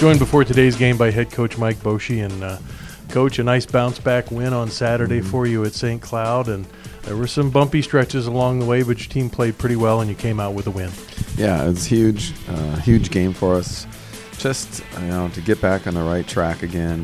Joined before today's game by head coach Mike Boschee. And Coach, a nice bounce-back win on Saturday for you at St. Cloud. And there were some bumpy stretches along the way, but your team played pretty well, and you came out with a win. Yeah, it was huge, huge game for us. Just, to get back on the right track again,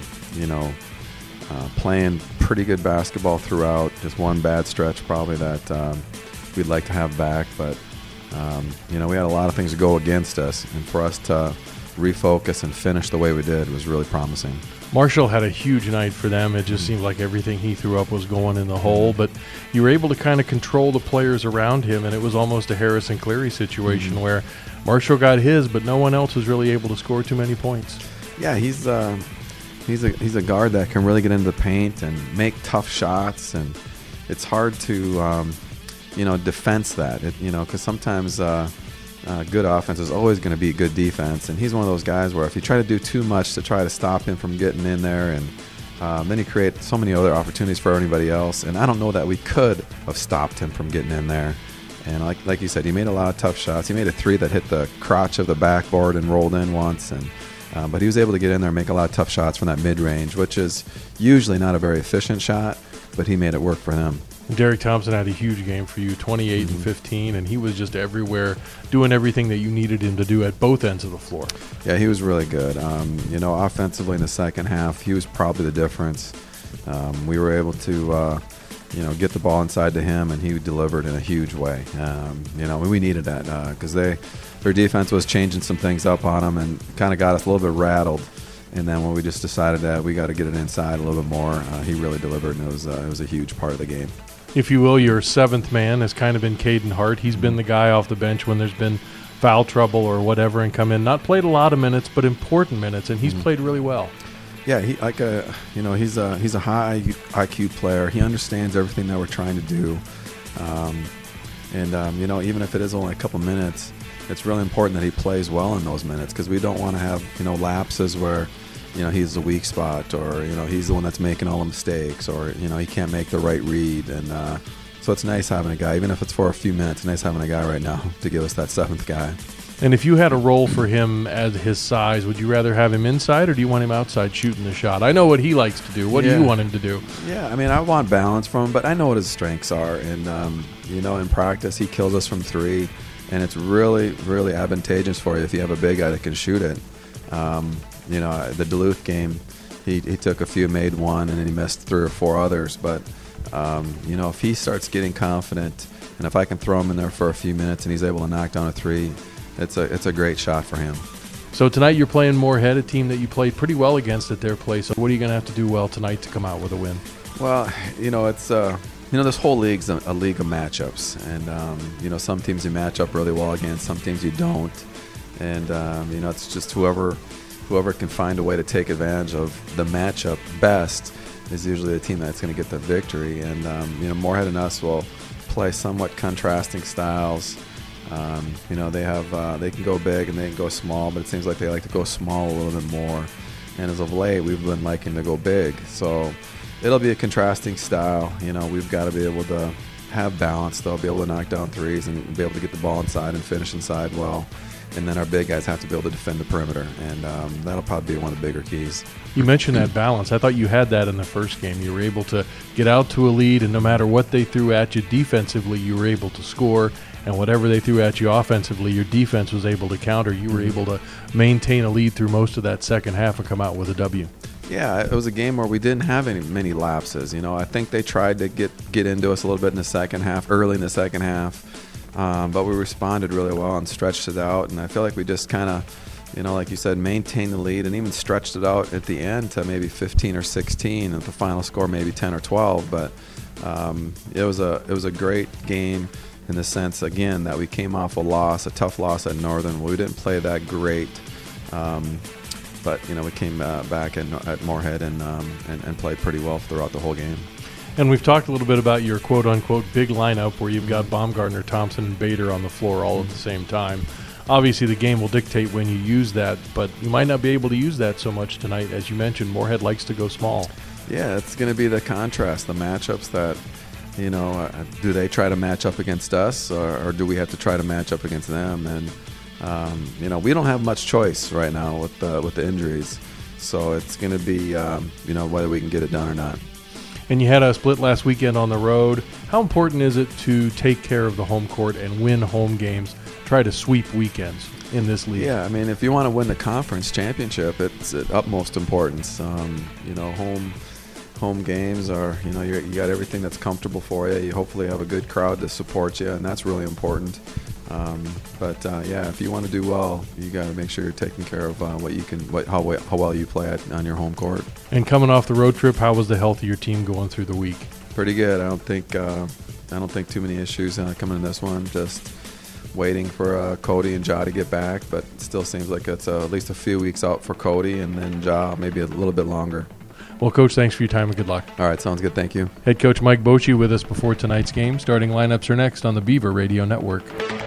playing pretty good basketball throughout. Just one bad stretch probably that we'd like to have back. But, we had a lot of things to go against us. And for us to refocus and finish the way we did was really promising. Marshall had a huge night for them. It just seemed like everything he threw up was going in the hole, but you were able to kind of control the players around him, and it was almost a Harrison Cleary situation where Marshall got his, but no one else was really able to score too many points. Yeah, he's a guard that can really get into the paint and make tough shots, and it's hard to defense that, because sometimes good offense is always going to be good defense, and he's one of those guys where if you try to do too much to try to stop him from getting in there, and then you create so many other opportunities for anybody else, and I don't know that we could have stopped him from getting in there. And like you said, he made a lot of tough shots. He made a three that hit the crotch of the backboard and rolled in once, and but he was able to get in there and make a lot of tough shots from that mid-range, which is usually not a very efficient shot, but he made it work for him. Derek Thompson had a huge game for you, 28 and 15, and he was just everywhere, doing everything that you needed him to do at both ends of the floor. Yeah, he was really good. Offensively in the second half, he was probably the difference. We were able to, get the ball inside to him, and he delivered in a huge way. We needed that because their defense was changing some things up on them and kind of got us a little bit rattled. And then when we just decided that we got to get it inside a little bit more, he really delivered, and it was a huge part of the game. If you will, your seventh man has kind of been Caden Hart. He's been the guy off the bench when there's been foul trouble or whatever and come in. Not played a lot of minutes, but important minutes, and he's played really well. Yeah, he's a high IQ player. He understands everything that we're trying to do, even if it is only a couple minutes, it's really important that he plays well in those minutes because we don't want to have lapses where he's the weak spot, or he's the one that's making all the mistakes, or he can't make the right read. And so it's nice having a guy, even if it's for a few minutes. Nice having a guy right now to give us that seventh guy. And if you had a role for him at his size, would you rather have him inside, or do you want him outside shooting the shot? I know what he likes to do. What do you want him to do? Yeah, I want balance from him, but I know what his strengths are. And in practice he kills us from three, and it's really, really advantageous for you if you have a big guy that can shoot it. The Duluth game, he took a few, made one, and then he missed 3 or 4 others. But, if he starts getting confident, and if I can throw him in there for a few minutes and he's able to knock down a three, it's a great shot for him. So tonight you're playing Moorhead, a team that you played pretty well against at their place. So what are you going to have to do well tonight to come out with a win? Well, it's this whole league's a league of matchups, and some teams you match up really well against, some teams you don't, and it's just whoever can find a way to take advantage of the matchup best is usually the team that's going to get the victory. And Moorhead and us will play somewhat contrasting styles. They can go big and they can go small, but it seems like they like to go small a little bit more. And as of late, we've been liking to go big. So it'll be a contrasting style. We've got to be able to have balance. They'll be able to knock down threes and be able to get the ball inside and finish inside well. And then our big guys have to be able to defend the perimeter, and that'll probably be one of the bigger keys. You mentioned that balance. I thought you had that in the first game. You were able to get out to a lead, and no matter what they threw at you defensively, you were able to score. And whatever they threw at you offensively, your defense was able to counter. You were able to maintain a lead through most of that second half and come out with a W. Yeah, it was a game where we didn't have many lapses. I think they tried to get into us a little bit in the second half, early in the second half. But we responded really well and stretched it out, and I feel like we just kind of, like you said, maintained the lead and even stretched it out at the end to maybe 15 or 16, and the final score maybe 10 or 12. But it was a great game in the sense, again, that we came off a tough loss at Northern. We didn't play that great, but we came back at Moorhead and played pretty well throughout the whole game. And we've talked a little bit about your quote-unquote big lineup where you've got Baumgartner, Thompson, and Bader on the floor all at the same time. Obviously, the game will dictate when you use that, but you might not be able to use that so much tonight. As you mentioned, Moorhead likes to go small. Yeah, it's going to be the contrast, the matchups that, do they try to match up against us, or do we have to try to match up against them? And We don't have much choice right now with the injuries, so it's going to be whether we can get it done or not. And you had a split last weekend on the road. How important is it to take care of the home court and win home games, try to sweep weekends in this league? Yeah, I mean, if you want to win the conference championship, it's at utmost importance. Home games are, you got everything that's comfortable for you. You hopefully have a good crowd to support you, and that's really important. If you want to do well, you got to make sure you're taking care of how well you play on your home court. And coming off the road trip, how was the health of your team going through the week? Pretty good. I don't think too many issues coming in this one. Just waiting for Cody and Ja to get back, but it still seems like it's at least a few weeks out for Cody, and then Ja maybe a little bit longer. Well, Coach, thanks for your time and good luck. All right, sounds good. Thank you. Head coach Mike Bochy with us before tonight's game. Starting lineups are next on the Beaver Radio Network.